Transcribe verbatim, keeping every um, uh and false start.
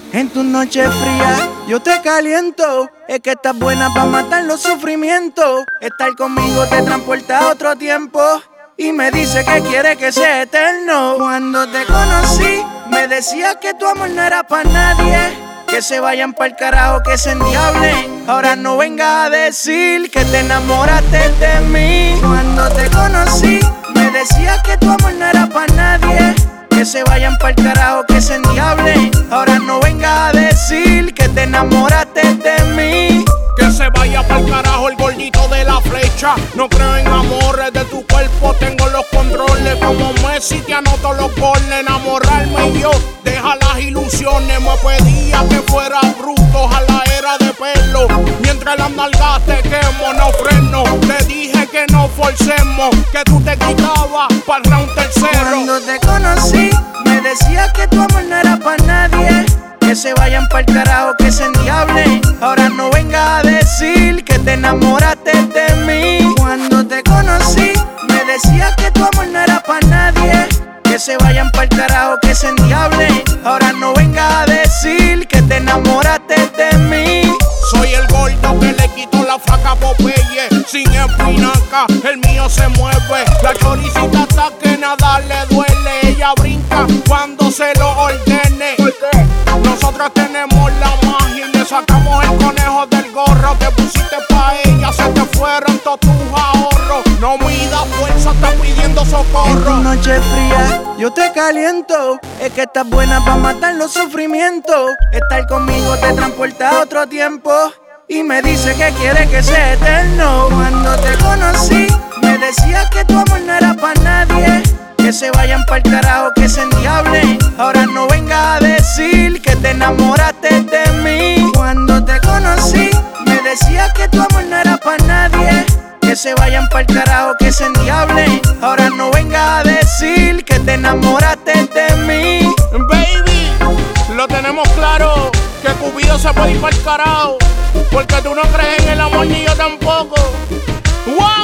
En tus noches frías yo te caliento. Es que estás buena para matar los sufrimientos. Estar conmigo te transporta a otro tiempo y me dice que quiere que sea eterno. Cuando te conocí me decías que tu amor no era para nadie, que se vayan pa'l carajo, que se endiablen. Ahora no vengas a decir que te enamoraste de mí. Cuando te conocí me decías que tu amor no era para nadie, que se vayan pa'l carajo, que se endiablen. Ahora no vengas a decir que te enamoraste de mí. Que se vaya pa'l carajo el gordito de la flecha. No creo en amores, de tu cuerpo tengo los controles. Como Messi te anoto los goles. Enamorarme y yo, deja las ilusiones. Me pedía que fuera bruto, ojalá era de pelo. Mientras las nalgas te quemo, no freno. Te dije que no forcemos, que tú te quitabas pa'l round tercero. Cuando te conocí me decías que tu amor no era para nadie, que se vayan pa'l carajo, que se endiablen. Ahora no vengas a decir que te enamoraste de mí. Cuando te conocí me decías que tu amor no era para nadie, que se vayan pa'l carajo, que se endiablen. Ahora no vengas a decir que te enamoraste de mí. Soy el gordo que le quito la flaca Popeye. Sin espinaca, el mío se mueve. La choricita hasta que nada le duele. Ella brinca cuando se lo ordene. Nosotros tenemos la magia y le sacamos el conejo del gorro. Que pusiste pa' ella, se te fueron todos tus ahorros. No mida fuerza, estás pidiendo socorro. En tus noches frías yo te caliento. Es que estás buena para matar los sufrimientos. Estar conmigo te transporta a otro tiempo y me dice que quiere que sea eterno. Cuando te conocí me decías que tu amor no era para nadie, que se vayan pa'l carajo, que se endiablen. Ahora no vengas a decir que te enamoraste de mí. Cuando te conocí me decías que tu amor no era para nadie, que se vayan pa'l carajo, que se endiablen. Ahora no vengas a decir que te enamoraste de mí. Baby, lo tenemos claro, que Cupido se puede ir pa'l carajo, porque tú no crees en el amor ni yo tampoco. ¡Wow!